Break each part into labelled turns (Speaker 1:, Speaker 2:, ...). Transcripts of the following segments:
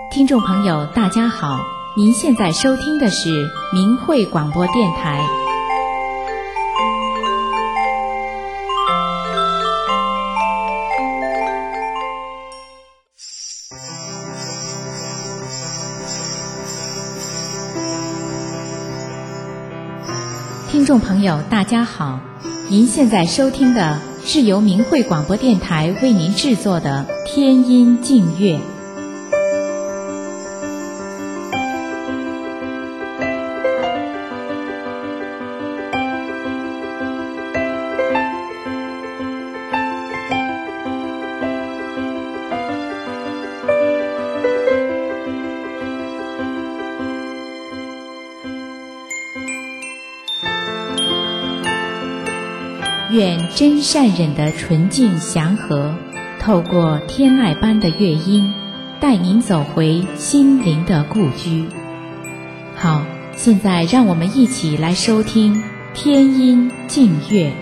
Speaker 1: 听众朋友大家好，您现在收听的是明慧广播电台。听众朋友大家好，您现在收听的是由明慧广播电台为您制作的天音净乐。愿真善忍的纯净祥和，透过天籁般的乐音，带您走回心灵的故居。好，现在让我们一起来收听天音净乐。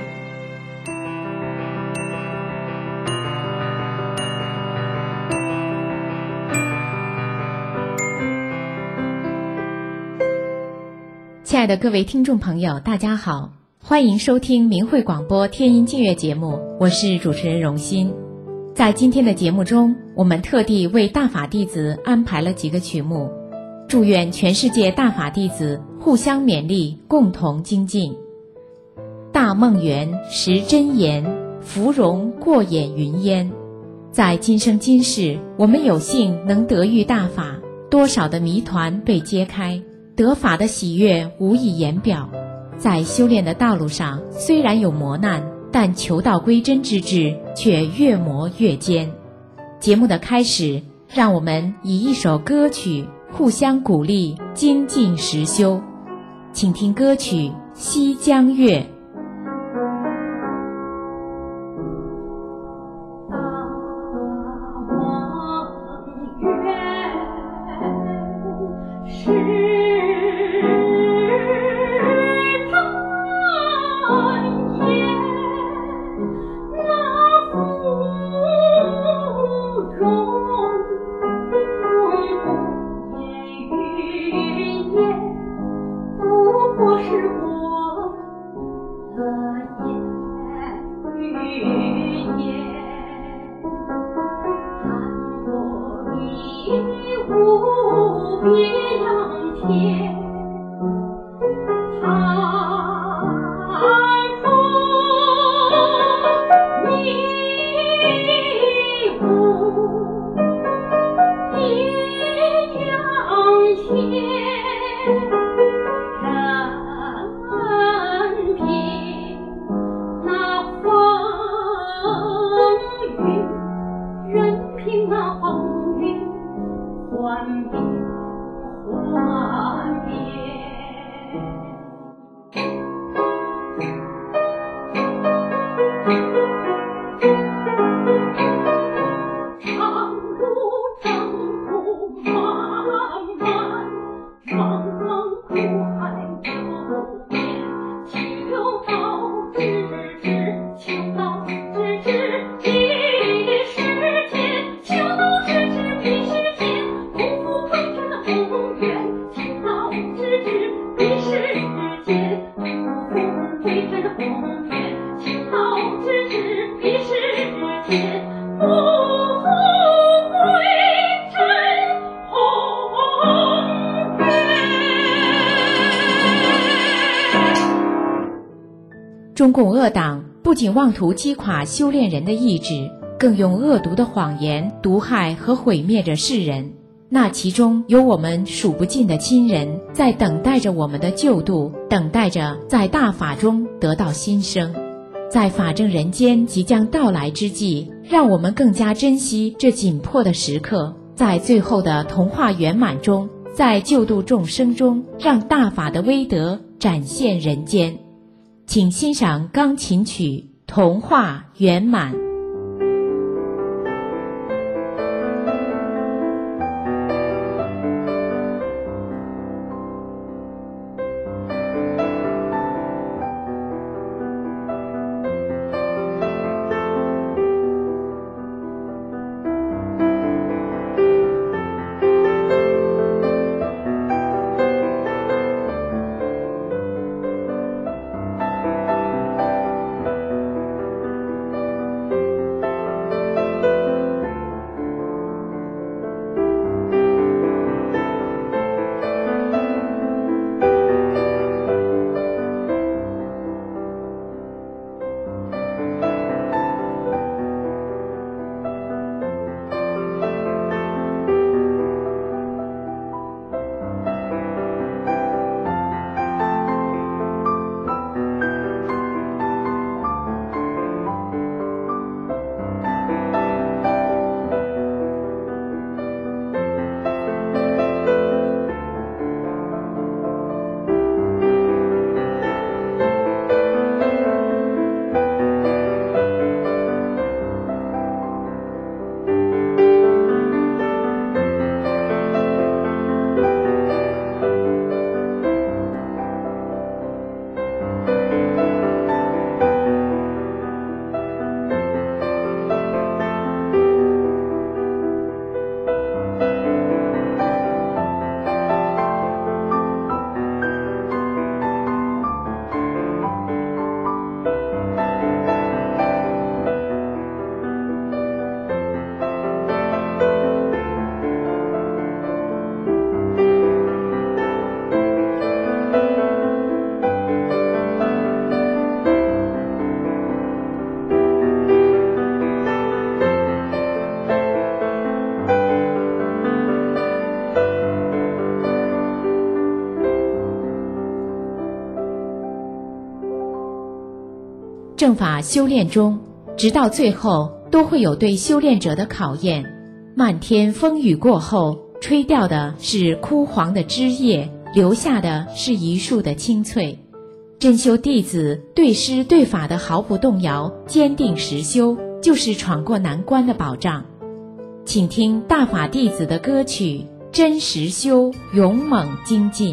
Speaker 1: 亲爱的各位听众朋友，大家好。欢迎收听明慧广播天音净乐节目，我是主持人荣欣。在今天的节目中，我们特地为大法弟子安排了几个曲目，祝愿全世界大法弟子互相勉励，共同精进。大梦圆实真言，芙蓉过眼云烟。在今生今世，我们有幸能得遇大法，多少的谜团被揭开，得法的喜悦无以言表。在修炼的道路上，虽然有磨难，但求道归真之志却越磨越坚。节目的开始，让我们以一首歌曲互相鼓励，精进实修。请听歌曲《西江月》。中共恶党不仅妄图击垮修炼人的意志，更用恶毒的谎言毒害和毁灭着世人。那其中有我们数不尽的亲人，在等待着我们的救度，等待着在大法中得到新生。在法正人间即将到来之际，让我们更加珍惜这紧迫的时刻，在最后的同化圆满中，在救度众生中，让大法的威德展现人间。请欣赏钢琴曲《同化圆满》。 正法修炼中，直到最后都会有对修炼者的考验。漫天风雨过后，吹掉的是枯黄的枝叶，留下的是一树的青翠。真修弟子对师对法的毫不动摇，坚定实修，就是闯过难关的保障。请听大法弟子的歌曲《真实修，勇猛精进》。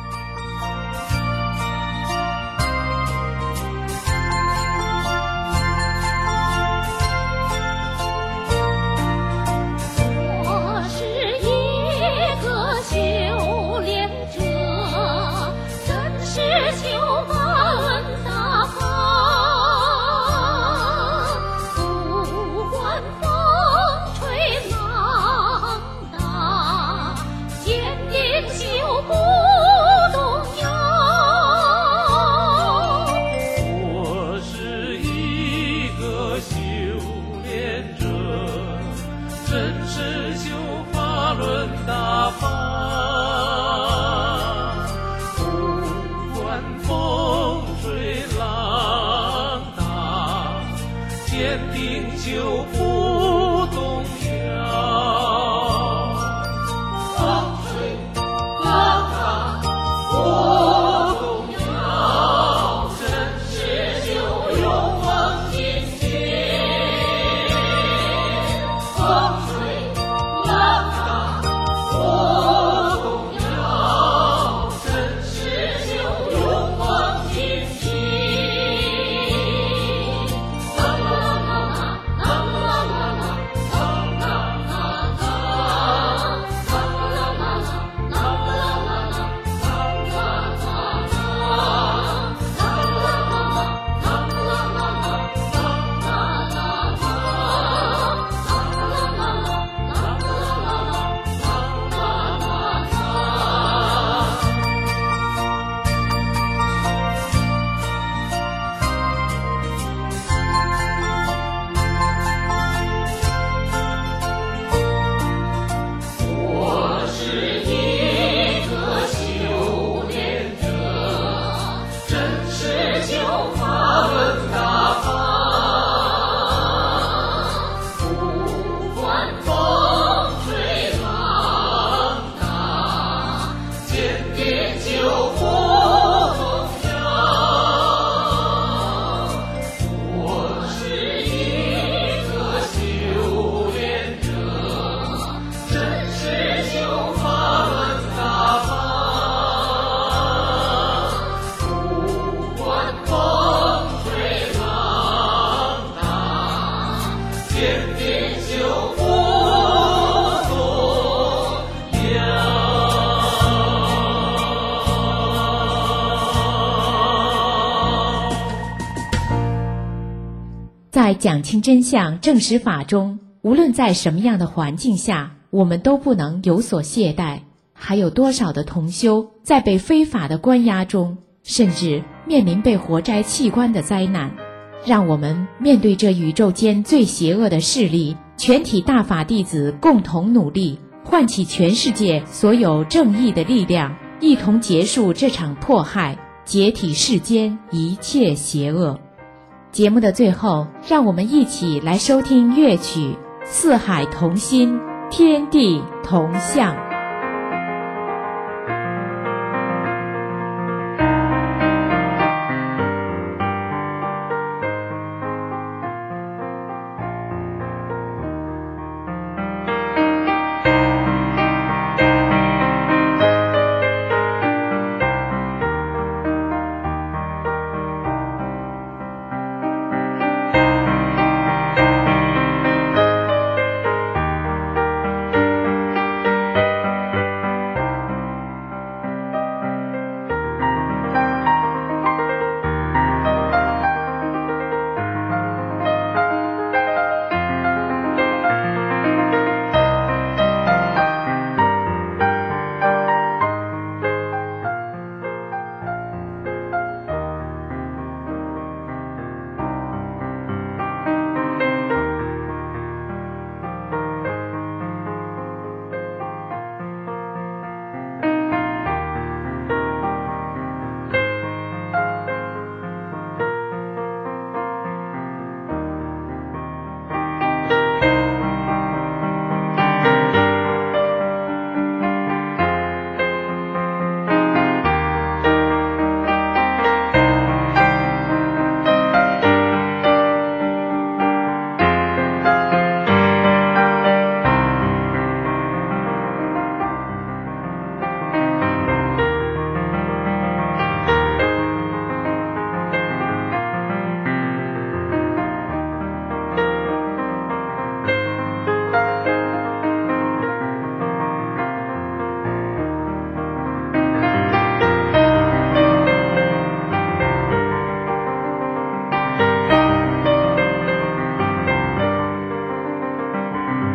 Speaker 1: 在讲清真相证实法中，无论在什么样的环境下，我们都不能有所懈怠。还有多少的同修在被非法的关押中，甚至面临被活摘器官的灾难。让我们面对这宇宙间最邪恶的势力，全体大法弟子共同努力，唤起全世界所有正义的力量，一同结束这场迫害，解体世间一切邪恶。节目的最后，让我们一起来收听乐曲《四海同心，天地同向》。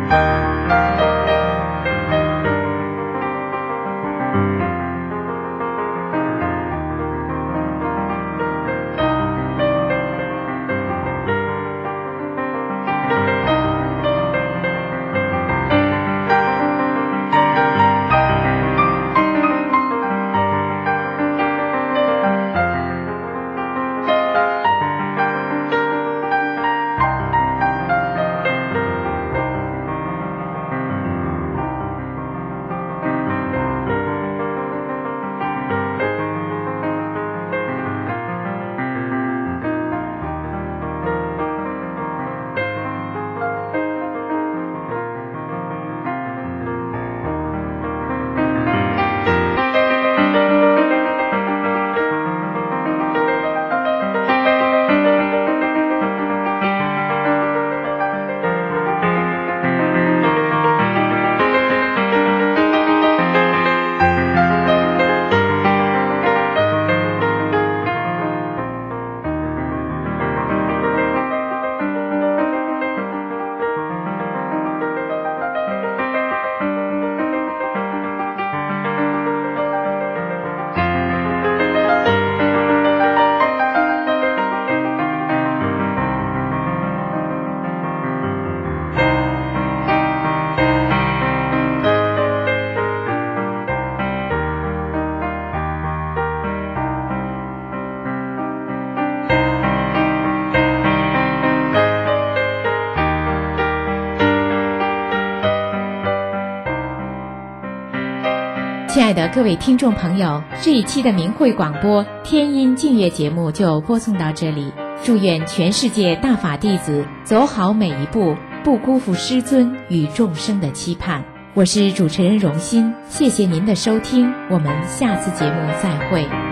Speaker 1: 亲爱的各位听众朋友，这一期的明慧广播天音净月节目就播送到这里。祝愿全世界大法弟子走好每一步，不辜负师尊与众生的期盼。我是主持人荣心，谢谢您的收听，我们下次节目再会。